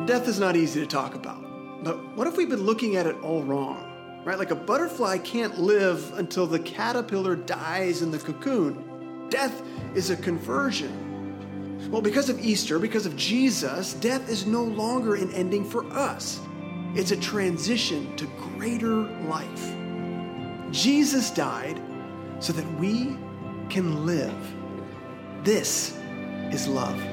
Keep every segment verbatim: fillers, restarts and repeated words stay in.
Death is not easy to talk about, but what if we've been looking at it all wrong? Right? Like a butterfly can't live until the caterpillar dies in the cocoon. Death is a conversion. Well, because of Easter, because of Jesus, death is no longer an ending for us. It's a transition to greater life. Jesus died so that we can live. This is love.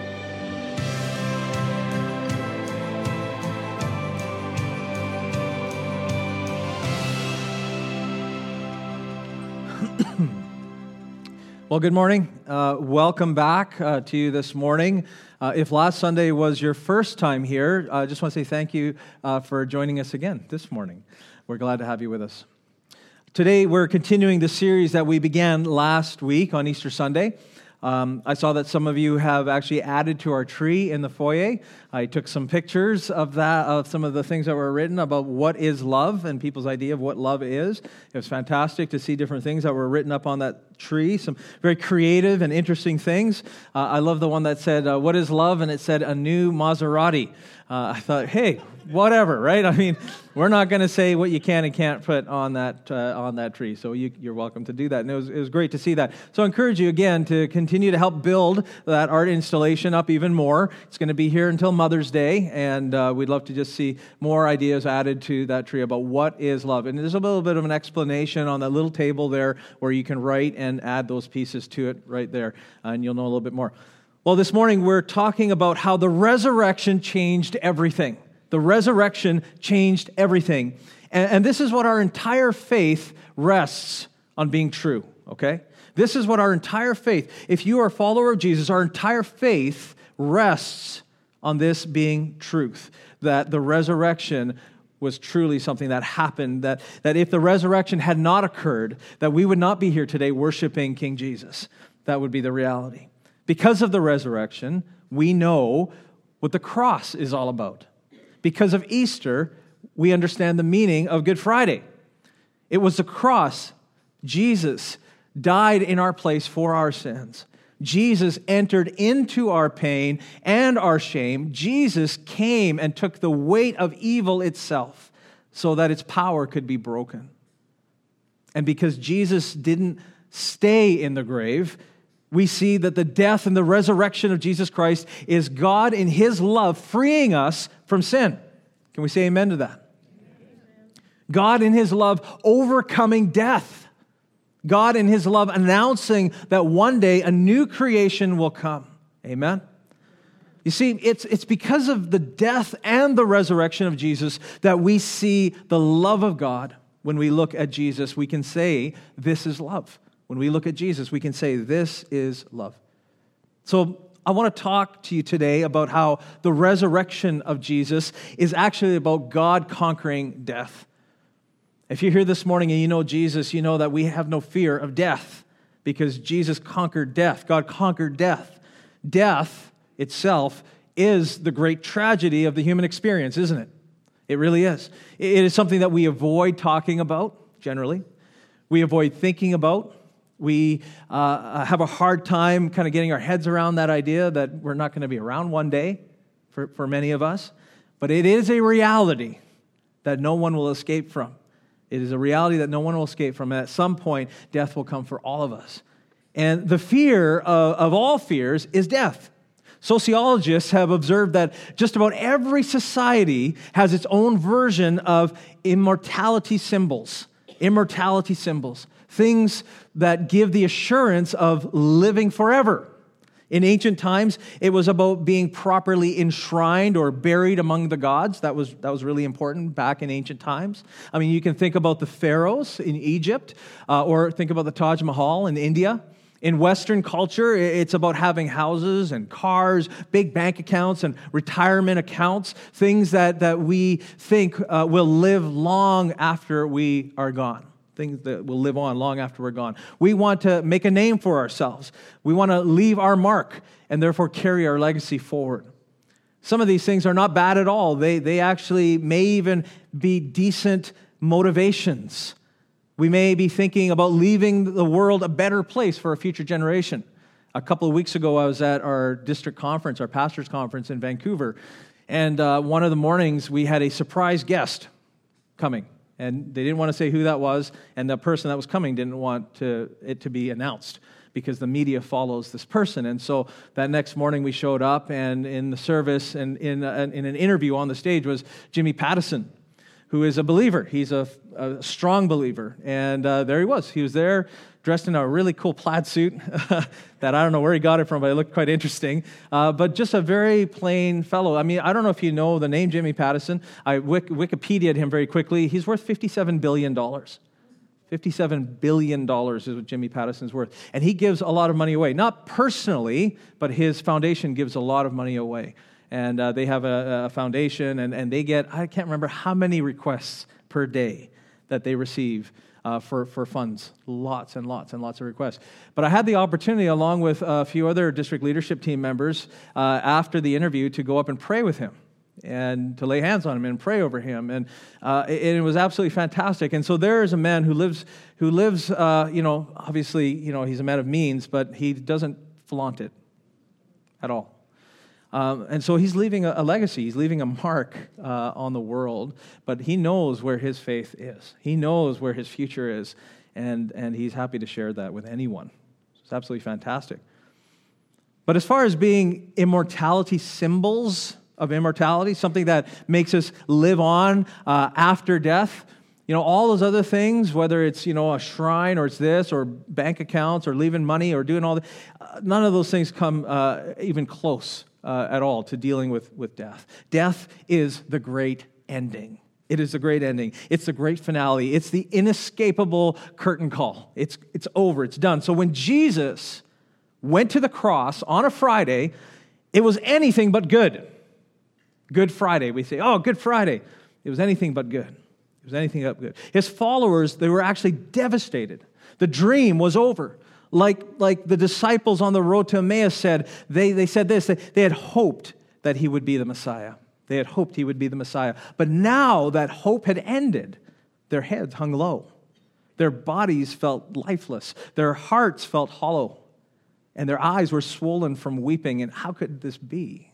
Well, good morning. Uh, welcome back uh, to you this morning. Uh, if last Sunday was your first time here, I uh, just want to say thank you uh, for joining us again this morning. We're glad to have you with us. Today, we're continuing the series that we began last week on Easter Sunday. Um, I saw that some of you have actually added to our tree in the foyer. I took some pictures of that, of some of the things that were written about what is love and people's idea of what love is. It was fantastic to see different things that were written up on that tree, some very creative and interesting things. Uh, I love the one that said, uh, what is love? And it said, a new Maserati. Uh, I thought, hey, whatever, right? I mean, we're not going to say what you can and can't put on that uh, on that tree, so you, you're welcome to do that. And it was, it was great to see that. So I encourage you, again, to continue to help build that art installation up even more. It's going to be here until Mother's Day, and uh, we'd love to just see more ideas added to that tree about what is love. And there's a little bit of an explanation on that little table there where you can write and add those pieces to it right there, and you'll know a little bit more. Well, this morning we're talking about how the resurrection changed everything. The resurrection changed everything. And, and this is what our entire faith rests on being true, okay? This is what our entire faith, if you are a follower of Jesus, our entire faith rests on this being truth, that the resurrection was truly something that happened, that, that if the resurrection had not occurred, that we would not be here today worshiping King Jesus. That would be the reality. Because of the resurrection, we know what the cross is all about. Because of Easter, we understand the meaning of Good Friday. It was the cross. Jesus died in our place for our sins. Jesus entered into our pain and our shame. Jesus came and took the weight of evil itself so that its power could be broken. And because Jesus didn't stay in the grave, we see that the death and the resurrection of Jesus Christ is God in His love freeing us from sin. Can we say amen to that? God in His love overcoming death. God in His love announcing that one day a new creation will come. Amen? You see, it's, it's because of the death and the resurrection of Jesus that we see the love of God. When we look at Jesus, we can say, this is love. When we look at Jesus, we can say, this is love. So I want to talk to you today about how the resurrection of Jesus is actually about God conquering death. If you're here this morning and you know Jesus, you know that we have no fear of death because Jesus conquered death. God conquered death. Death itself is the great tragedy of the human experience, isn't it? It really is. It is something that we avoid talking about, generally. We avoid thinking about. We uh, have a hard time kind of getting our heads around that idea that we're not going to be around one day for, for many of us. But it is a reality that no one will escape from. It is a reality that no one will escape from. And at some point, death will come for all of us. And the fear of, of all fears is death. Sociologists have observed that just about every society has its own version of immortality symbols. Immortality symbols. Things that give the assurance of living forever. In ancient times, it was about being properly enshrined or buried among the gods. That was, that was really important back in ancient times. I mean, you can think about the pharaohs in Egypt, uh, or think about the Taj Mahal in India. In Western culture, it's about having houses and cars, big bank accounts and retirement accounts, things that, that we think uh, will live long after we are gone. Things that will live on long after we're gone. We want to make a name for ourselves. We want to leave our mark and therefore carry our legacy forward. Some of these things are not bad at all. They, they actually may even be decent motivations. We may be thinking about leaving the world a better place for a future generation. A couple of weeks ago, I was at our district conference, our pastor's conference in Vancouver, And uh, one of the mornings, we had a surprise guest coming. And they didn't want to say who that was, and the person that was coming didn't want to, it to be announced because the media follows this person. And so that next morning we showed up, and in the service and in, a, in an interview on the stage was Jimmy Pattison, who is a believer. He's a, a strong believer. And uh, there he was. He was there dressed in a really cool plaid suit that I don't know where he got it from, but it looked quite interesting. Uh, but just a very plain fellow. I mean, I don't know if you know the name Jimmy Pattison. I Wik- Wikipedia'd him very quickly. He's worth fifty-seven billion dollars. fifty-seven billion dollars is what Jimmy Pattison's worth. And he gives a lot of money away. Not personally, but his foundation gives a lot of money away. And uh, they have a, a foundation, and, and they get, I can't remember how many requests per day that they receive uh, for, for funds. Lots and lots and lots of requests. But I had the opportunity, along with a few other district leadership team members, uh, after the interview to go up and pray with him and to lay hands on him and pray over him. And uh, it, it was absolutely fantastic. And so there is a man who lives, who lives, uh, you know, obviously, you know, he's a man of means, but he doesn't flaunt it at all. Um, and so he's leaving a, a legacy. He's leaving a mark uh, on the world, but he knows where his faith is. He knows where his future is, and, and he's happy to share that with anyone. It's absolutely fantastic. But as far as being immortality symbols of immortality, something that makes us live on uh, after death, you know, all those other things, whether it's, you know, a shrine or it's this or bank accounts or leaving money or doing all that, uh, none of those things come uh, even close uh, at all to dealing with, with death. Death is the great ending. It is the great ending. It's the great finale. It's the inescapable curtain call. It's, it's over. It's done. So when Jesus went to the cross on a Friday, it was anything but good. Good Friday. We say, oh, Good Friday. It was anything but good. It was anything but good. His followers, they were actually devastated. The dream was over. Like, like the disciples on the road to Emmaus said, they, they said this, they, they had hoped that he would be the Messiah. They had hoped he would be the Messiah. But now that hope had ended, their heads hung low. Their bodies felt lifeless. Their hearts felt hollow. And their eyes were swollen from weeping. And how could this be?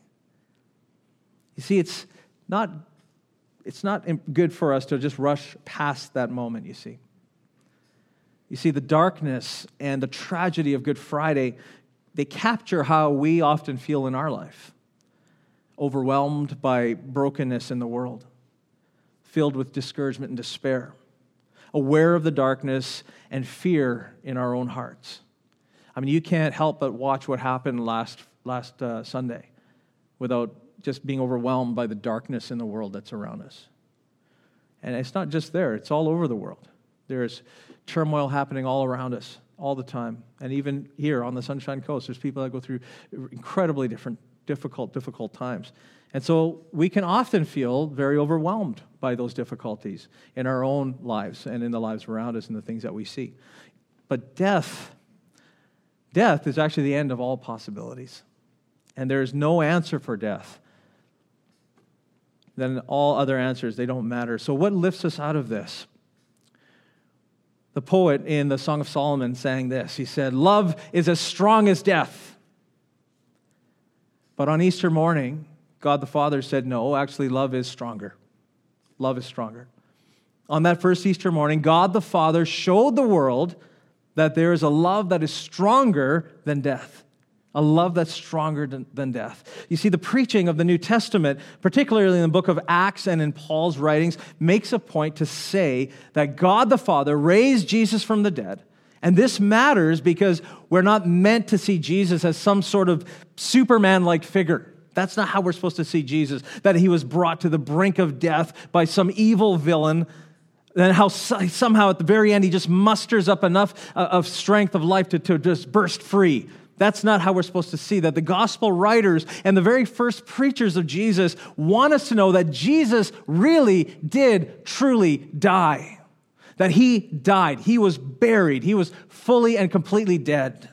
You see, it's not, it's not good for us to just rush past that moment, you see. You see, the darkness and the tragedy of Good Friday, they capture how we often feel in our life. Overwhelmed by brokenness in the world, filled with discouragement and despair, aware of the darkness and fear in our own hearts. I mean, you can't help but watch what happened last, last uh, Sunday without just being overwhelmed by the darkness in the world that's around us. And it's not just there, it's all over the world. There's turmoil happening all around us all the time. And even here on the Sunshine Coast, there's people that go through incredibly different, difficult, difficult times. And so we can often feel very overwhelmed by those difficulties in our own lives and in the lives around us and the things that we see. But death, death is actually the end of all possibilities. And there is no answer for death. Then all other answers, they don't matter. So what lifts us out of this? The poet in the Song of Solomon sang this. He said, "Love is as strong as death." But on Easter morning, God the Father said, no, actually love is stronger. Love is stronger. On that first Easter morning, God the Father showed the world that there is a love that is stronger than death. A love that's stronger than, than death. You see, the preaching of the New Testament, particularly in the book of Acts and in Paul's writings, makes a point to say that God the Father raised Jesus from the dead. And this matters because we're not meant to see Jesus as some sort of Superman-like figure. That's not how we're supposed to see Jesus, that he was brought to the brink of death by some evil villain, and how somehow at the very end he just musters up enough of strength of life to, to just burst free. That's not how we're supposed to see that. The gospel writers and the very first preachers of Jesus want us to know that Jesus really did truly die. That he died. He was buried. He was fully and completely dead.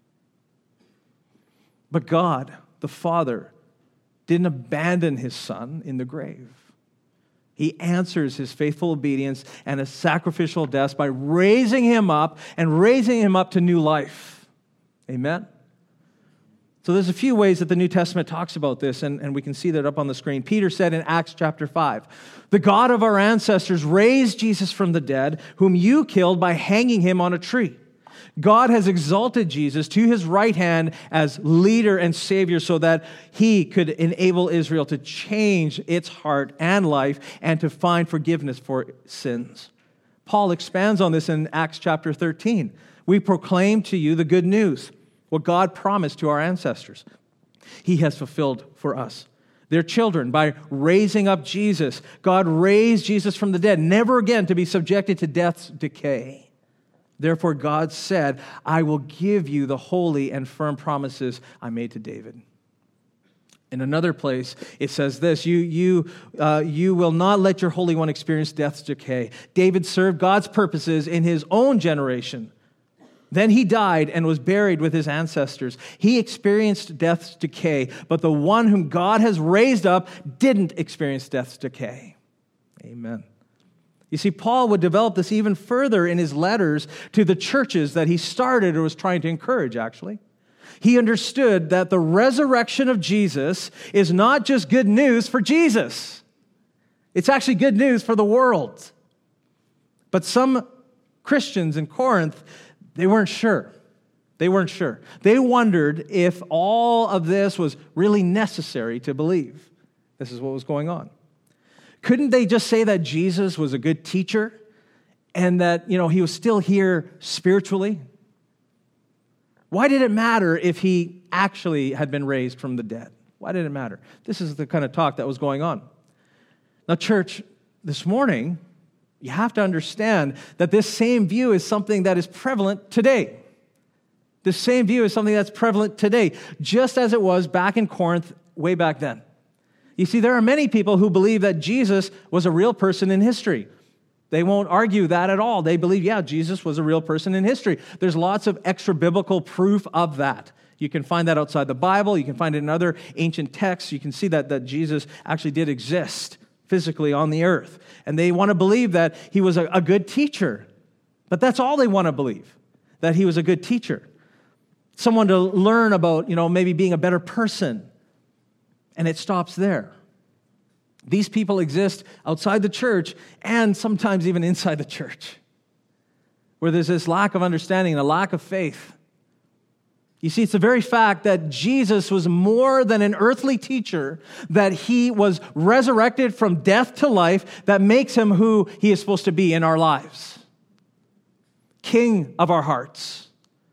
But God, the Father, didn't abandon his Son in the grave. He answers his faithful obedience and his sacrificial death by raising him up and raising him up to new life. Amen? So there's a few ways that the New Testament talks about this, and, and we can see that up on the screen. Peter said in Acts chapter five, "The God of our ancestors raised Jesus from the dead, whom you killed by hanging him on a tree. God has exalted Jesus to his right hand as leader and savior so that he could enable Israel to change its heart and life and to find forgiveness for sins." Paul expands on this in Acts chapter thirteen. "We proclaim to you the good news, what God promised to our ancestors. He has fulfilled for us, their children, by raising up Jesus. God raised Jesus from the dead, never again to be subjected to death's decay. Therefore God said, I will give you the holy and firm promises I made to David." In another place, it says this, you, you, uh, you will not let your Holy One experience death's decay. David served God's purposes in his own generation. Then he died and was buried with his ancestors. He experienced death's decay, but the one whom God has raised up didn't experience death's decay. Amen. You see, Paul would develop this even further in his letters to the churches that he started or was trying to encourage, actually. He understood that the resurrection of Jesus is not just good news for Jesus. It's actually good news for the world. But some Christians in Corinth, they weren't sure. They weren't sure. They wondered if all of this was really necessary to believe. This is what was going on. Couldn't they just say that Jesus was a good teacher and that, you know, he was still here spiritually? Why did it matter if he actually had been raised from the dead? Why did it matter? This is the kind of talk that was going on. Now, church, this morning, you have to understand that this same view is something that is prevalent today. This same view is something that's prevalent today, just as it was back in Corinth way back then. You see, there are many people who believe that Jesus was a real person in history. They won't argue that at all. They believe, yeah, Jesus was a real person in history. There's lots of extra biblical proof of that. You can find that outside the Bible. You can find it in other ancient texts. You can see that, that Jesus actually did exist physically on the earth. And they want to believe that he was a, a good teacher. But that's all they want to believe, that he was a good teacher. Someone to learn about, you know, maybe being a better person. And it stops there. These people exist outside the church and sometimes even inside the church, where there's this lack of understanding and a lack of faith. You see, it's the very fact that Jesus was more than an earthly teacher, that he was resurrected from death to life, that makes him who he is supposed to be in our lives. King of our hearts.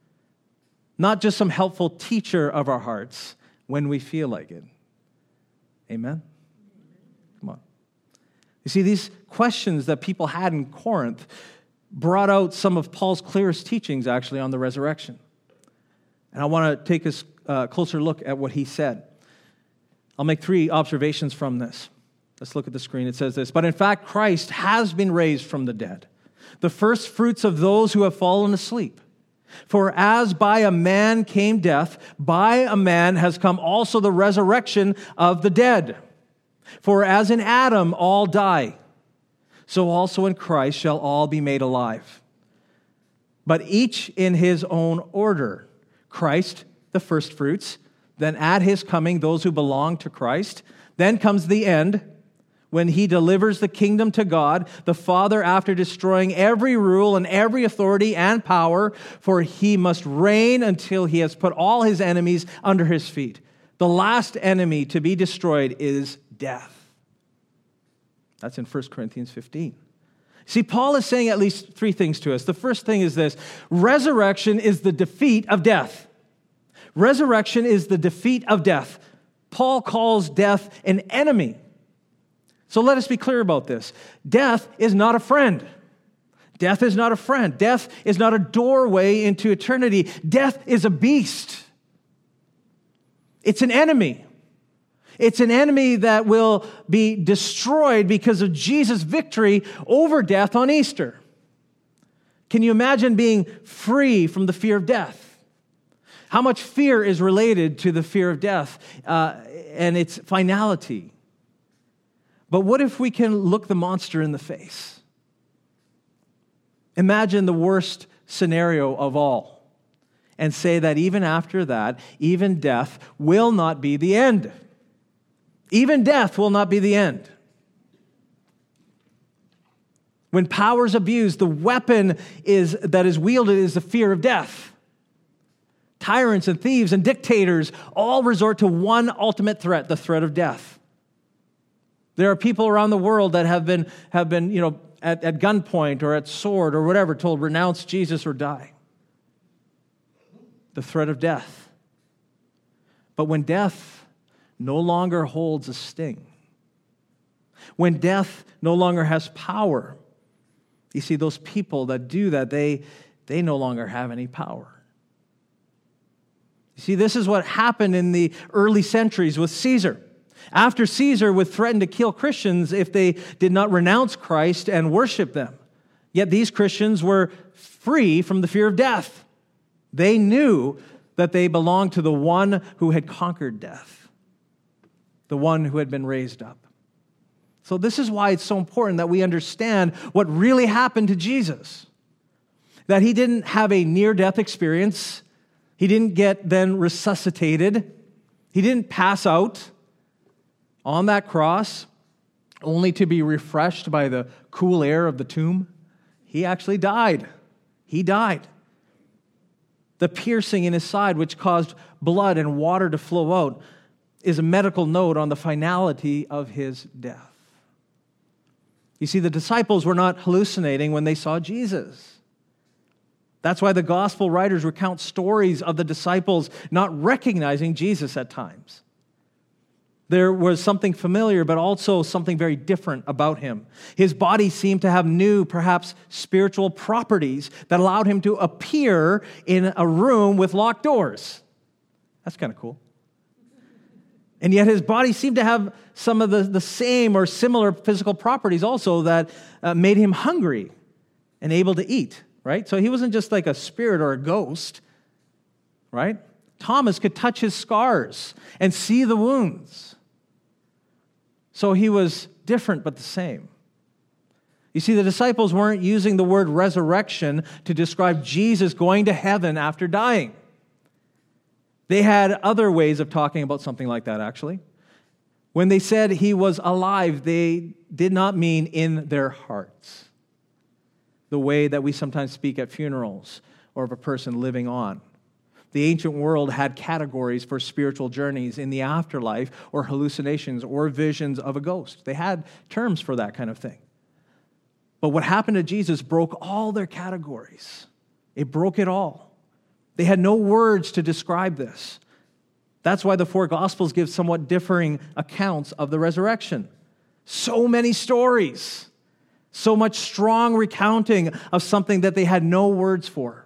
Not just some helpful teacher of our hearts when we feel like it. Amen? Come on. You see, these questions that people had in Corinth brought out some of Paul's clearest teachings, actually, on the resurrection. And I want to take a uh, closer look at what he said. I'll make three observations from this. Let's look at the screen. It says this, "But in fact, Christ has been raised from the dead, the first fruits of those who have fallen asleep. For as by a man came death, by a man has come also the resurrection of the dead. For as in Adam all die, so also in Christ shall all be made alive. But each in his own order. Christ, the first fruits, then at his coming, those who belong to Christ. Then comes the end, when he delivers the kingdom to God, the Father, after destroying every rule and every authority and power, for he must reign until he has put all his enemies under his feet. The last enemy to be destroyed is death." That's in First Corinthians fifteen. See, Paul is saying at least three things to us. The first thing is this: resurrection is the defeat of death. Resurrection is the defeat of death. Paul calls death an enemy. So let us be clear about this. Death is not a friend. Death is not a friend. Death is not a doorway into eternity. Death is a beast. It's an enemy. It's an enemy that will be destroyed because of Jesus' victory over death on Easter. Can you imagine being free from the fear of death? How much fear is related to the fear of death uh, and its finality? But what if we can look the monster in the face? Imagine the worst scenario of all. and say that even after that, even death will not be the end. Even death will not be the end. When power is abused, the weapon is, that is wielded is the fear of death. Tyrants and thieves and dictators all resort to one ultimate threat, the threat of death. There are people around the world that have been, have been you know, at, at gunpoint or at sword or whatever, told, renounce Jesus or die. The threat of death. But when death no longer holds a sting, when death no longer has power, you see, those people that do that, they, they no longer have any power. You see, this is what happened in the early centuries with Caesar. After Caesar would threaten to kill Christians if they did not renounce Christ and worship them. Yet these Christians were free from the fear of death. They knew that they belonged to the one who had conquered death, the one who had been raised up. So this is why it's so important that we understand what really happened to Jesus. That he didn't have a near-death experience. He didn't get then resuscitated. He didn't pass out on that cross only to be refreshed by the cool air of the tomb. He actually died. He died. The piercing in his side, which caused blood and water to flow out, is a medical note on the finality of his death. You see, the disciples were not hallucinating when they saw Jesus. That's why the gospel writers recount stories of the disciples not recognizing Jesus at times. There was something familiar, but also something very different about him. His body seemed to have new, perhaps spiritual properties that allowed him to appear in a room with locked doors. That's kind of cool. And yet his body seemed to have some of the, the same or similar physical properties also that uh, made him hungry and able to eat, right? So he wasn't just like a spirit or a ghost, right? Thomas could touch his scars and see the wounds. So he was different but the same. You see, the disciples weren't using the word resurrection to describe Jesus going to heaven after dying. They had other ways of talking about something like that, actually. When they said he was alive, they did not mean in their hearts, the way that we sometimes speak at funerals or of a person living on. The ancient world had categories for spiritual journeys in the afterlife or hallucinations or visions of a ghost. They had terms for that kind of thing. But what happened to Jesus broke all their categories. It broke it all. They had no words to describe this. That's why the four Gospels give somewhat differing accounts of the resurrection. So many stories, so much strong recounting of something that they had no words for.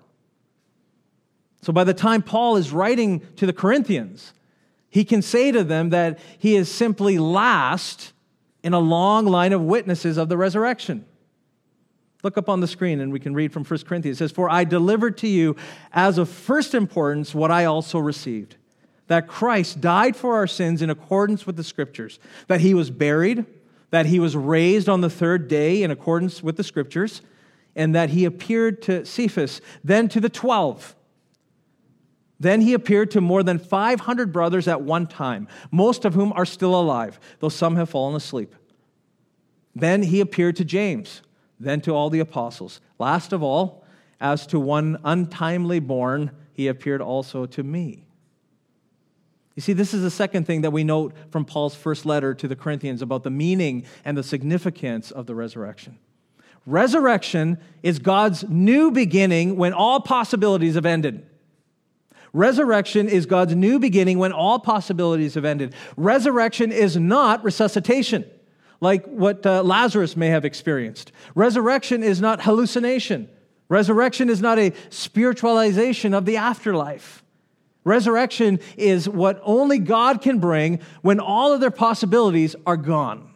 So by the time Paul is writing to the Corinthians, he can say to them that he is simply last in a long line of witnesses of the resurrection. Look up on the screen and we can read from First Corinthians. It says, "For I delivered to you as of first importance what I also received, that Christ died for our sins in accordance with the Scriptures, that he was buried, that he was raised on the third day in accordance with the Scriptures, and that he appeared to Cephas, then to the twelve. Then he appeared to more than five hundred brothers at one time, most of whom are still alive, though some have fallen asleep. Then he appeared to James, then to all the apostles. Last of all, as to one untimely born, he appeared also to me." You see, this is the second thing that we note from Paul's first letter to the Corinthians about the meaning and the significance of the resurrection. Resurrection is God's new beginning when all possibilities have ended. Resurrection is God's new beginning when all possibilities have ended. Resurrection is not resuscitation, like what uh, Lazarus may have experienced. Resurrection is not hallucination. Resurrection is not a spiritualization of the afterlife. Resurrection is what only God can bring when all of their possibilities are gone.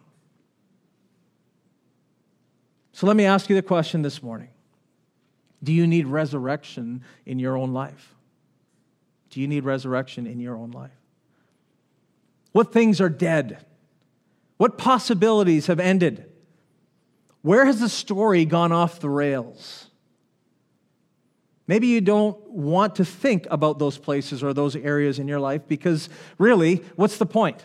So let me ask you the question this morning. Do you need resurrection in your own life? Do you need resurrection in your own life? What things are dead? What possibilities have ended? Where has the story gone off the rails? Maybe you don't want to think about those places or those areas in your life because really, what's the point?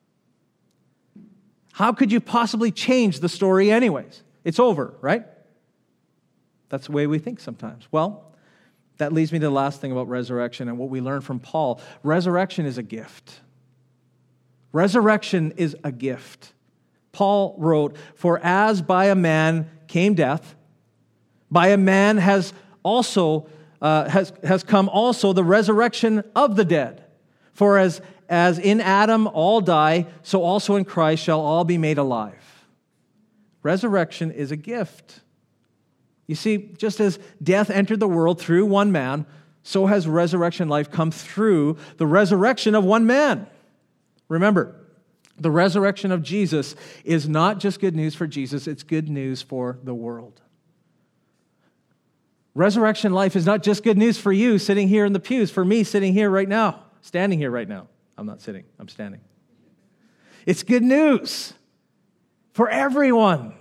How could you possibly change the story anyways? It's over, right? That's the way we think sometimes. Well, that leads me to the last thing about resurrection and what we learn from Paul. Resurrection is a gift. Resurrection is a gift. Paul wrote, "For as by a man came death, by a man has also uh, has has come also the resurrection of the dead. For as as in Adam all die, so also in Christ shall all be made alive." Resurrection is a gift. You see, just as death entered the world through one man, so has resurrection life come through the resurrection of one man. Remember, the resurrection of Jesus is not just good news for Jesus, it's good news for the world. Resurrection life is not just good news for you sitting here in the pews, for me sitting here right now, standing here right now. I'm not sitting, I'm standing. It's good news for everyone,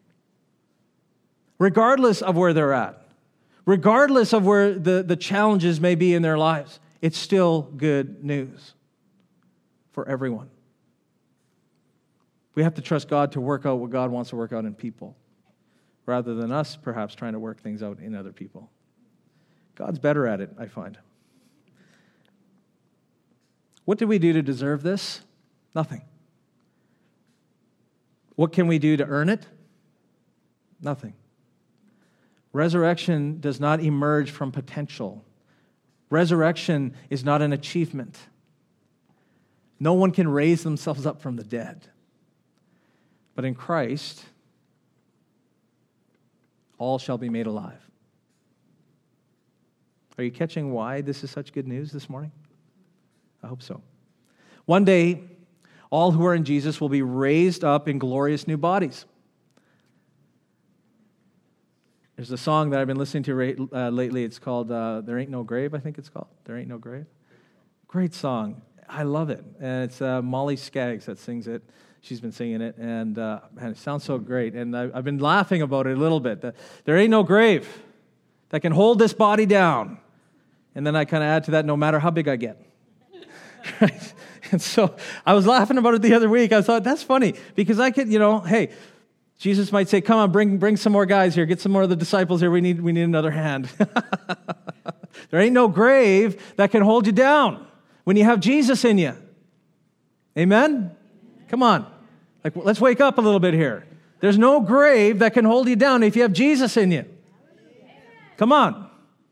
regardless of where they're at, regardless of where the, the challenges may be in their lives. It's still good news for everyone. We have to trust God to work out what God wants to work out in people, rather than us perhaps trying to work things out in other people. God's better at it, I find. What did we do to deserve this? Nothing. What can we do to earn it? Nothing. Resurrection does not emerge from potential. Resurrection is not an achievement. No one can raise themselves up from the dead. But in Christ, all shall be made alive. Are you catching why this is such good news this morning? I hope so. One day, all who are in Jesus will be raised up in glorious new bodies. There's a song that I've been listening to uh, lately. It's called uh, There Ain't No Grave, I think it's called. There Ain't No Grave. Great song. I love it. And it's uh, Molly Skaggs that sings it. She's been singing it, and uh, man, it sounds so great. And I, I've been laughing about it a little bit. There ain't no grave that can hold this body down. And then I kind of add to that, no matter how big I get. Right? And so I was laughing about it the other week. I thought, that's funny, because I could, you know, hey, Jesus might say, come on, bring bring some more guys here. Get some more of the disciples here. We need, we need another hand. There ain't no grave that can hold you down when you have Jesus in you. Amen? Come on. Like, let's wake up a little bit here. There's no grave that can hold you down if you have Jesus in you. Come on.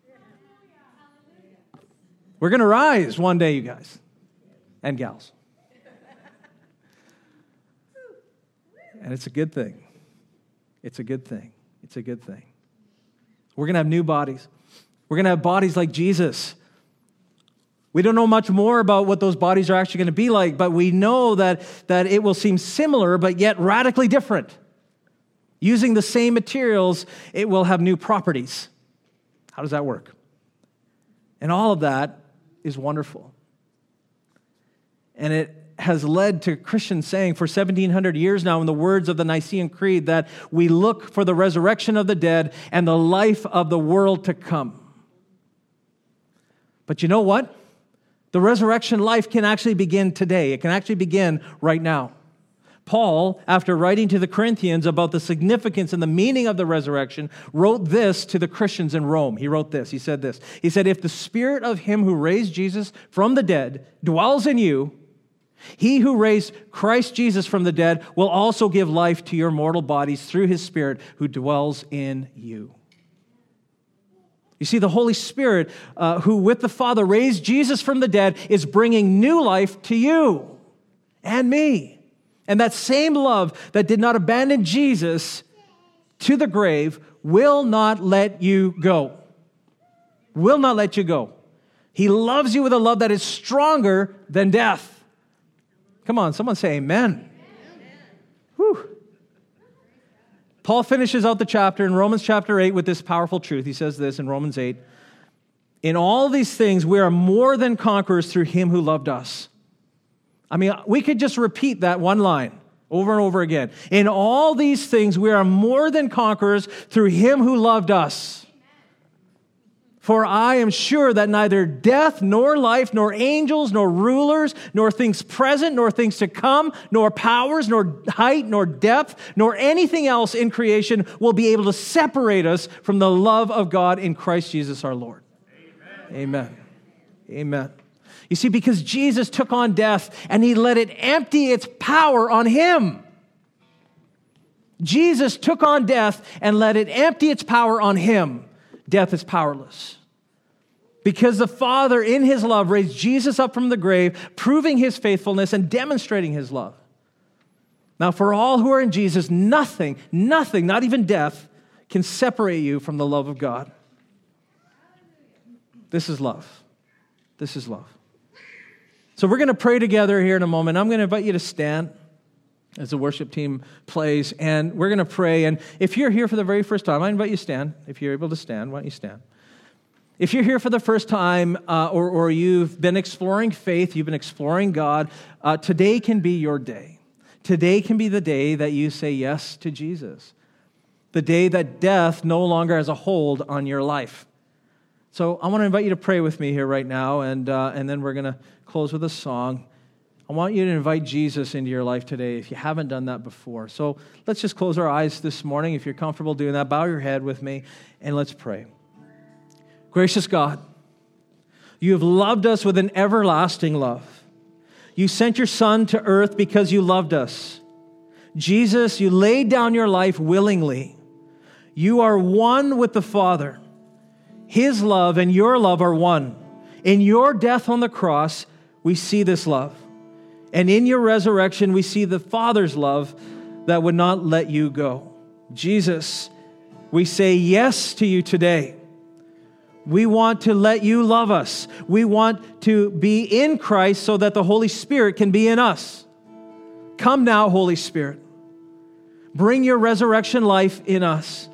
We're going to rise one day, you guys and gals. And it's a good thing. It's a good thing. It's a good thing. We're going to have new bodies. We're going to have bodies like Jesus. We don't know much more about what those bodies are actually going to be like, but we know that, that it will seem similar, but yet radically different. Using the same materials, it will have new properties. How does that work? And all of that is wonderful. And it has led to Christians saying for seventeen hundred years now, in the words of the Nicene Creed, that we look for the resurrection of the dead and the life of the world to come. But you know what? The resurrection life can actually begin today. It can actually begin right now. Paul, after writing to the Corinthians about the significance and the meaning of the resurrection, wrote this to the Christians in Rome. He wrote this. He said this. He said, if the spirit of him who raised Jesus from the dead dwells in you, he who raised Christ Jesus from the dead will also give life to your mortal bodies through his Spirit who dwells in you. You see, the Holy Spirit, uh, who with the Father raised Jesus from the dead, is bringing new life to you and me. And that same love that did not abandon Jesus to the grave will not let you go. Will not let you go. He loves you with a love that is stronger than death. Come on, someone say amen. Amen. Whew. Paul finishes out the chapter in Romans chapter eight with this powerful truth. He says this in Romans eight. In all these things, we are more than conquerors through him who loved us. I mean, we could just repeat that one line over and over again. In all these things, we are more than conquerors through him who loved us. For I am sure that neither death, nor life, nor angels, nor rulers, nor things present, nor things to come, nor powers, nor height, nor depth, nor anything else in creation will be able to separate us from the love of God in Christ Jesus our Lord. Amen. Amen. Amen. You see, because Jesus took on death and he let it empty its power on him. Jesus took on death and let it empty its power on him. Death is powerless. Because the Father, in his love, raised Jesus up from the grave, proving his faithfulness and demonstrating his love. Now, for all who are in Jesus, nothing, nothing, not even death, can separate you from the love of God. This is love. This is love. So we're going to pray together here in a moment. I'm going to invite you to stand as the worship team plays, and we're going to pray. And if you're here for the very first time, I invite you to stand. If you're able to stand, why don't you stand? If you're here for the first time, uh, or, or you've been exploring faith, you've been exploring God, uh, today can be your day. Today can be the day that you say yes to Jesus. The day that death no longer has a hold on your life. So I want to invite you to pray with me here right now, and uh, and then we're going to close with a song. I want you to invite Jesus into your life today if you haven't done that before. So let's just close our eyes this morning. If you're comfortable doing that, bow your head with me and let's pray. Gracious God, you have loved us with an everlasting love. You sent your Son to earth because you loved us. Jesus, you laid down your life willingly. You are one with the Father. His love and your love are one. In your death on the cross, we see this love. And in your resurrection, we see the Father's love that would not let you go. Jesus, we say yes to you today. We want to let you love us. We want to be in Christ so that the Holy Spirit can be in us. Come now, Holy Spirit. Bring your resurrection life in us.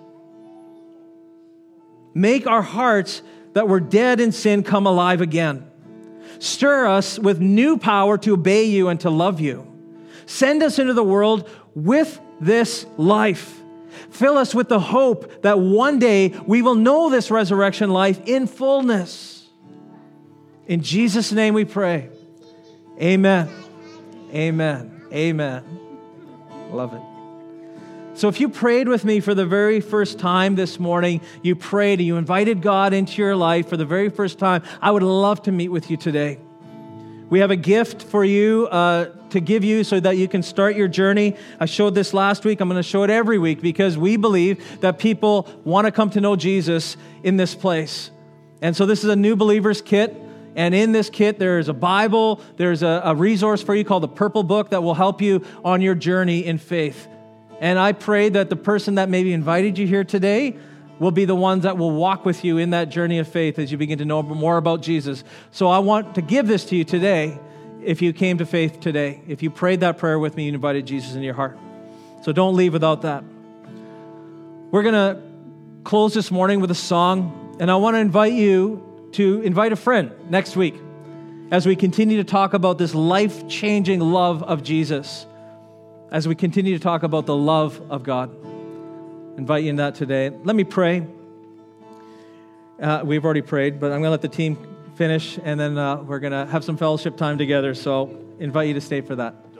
Make our hearts that were dead in sin come alive again. Stir us with new power to obey you and to love you. Send us into the world with this life. Fill us with the hope that one day we will know this resurrection life in fullness. In Jesus' name we pray. Amen. Amen. Amen. Love it. So if you prayed with me for the very first time this morning, you prayed and you invited God into your life for the very first time, I would love to meet with you today. We have a gift for you uh, to give you so that you can start your journey. I showed this last week. I'm going to show it every week because we believe that people want to come to know Jesus in this place. And so this is a new believers kit. And in this kit, there's a Bible. There's a, a resource for you called the Purple Book that will help you on your journey in faith. And I pray that the person that maybe invited you here today will be the ones that will walk with you in that journey of faith as you begin to know more about Jesus. So I want to give this to you today if you came to faith today. If you prayed that prayer with me, you invited Jesus into your heart. So don't leave without that. We're going to close this morning with a song, and I want to invite you to invite a friend next week as we continue to talk about this life-changing love of Jesus, as we continue to talk about the love of God. Invite you in that today. Let me pray. Uh, we've already prayed, but I'm going to let the team finish, and then uh, we're going to have some fellowship time together. So invite you to stay for that.